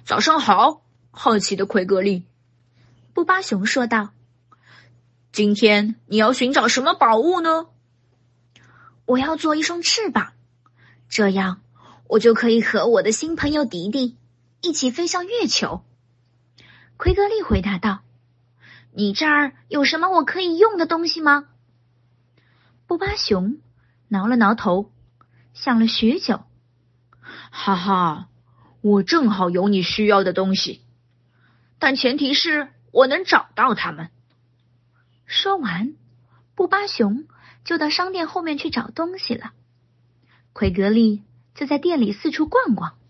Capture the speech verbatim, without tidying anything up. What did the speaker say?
早上好，好奇的奎格利。 布巴熊说道。 今天你要寻找什么宝物呢？ 我要做一双翅膀，这样我就可以和我的新朋友迪迪一起飞向月球。奎格利回答道。你这儿有什么我可以用的东西吗？布巴熊挠了挠头，想了许久。 哈哈，我正好有你需要的东西，但前提是我能找到它们。 说完，布巴熊就到商店后面去找东西了。奎格利就在店里四处逛逛。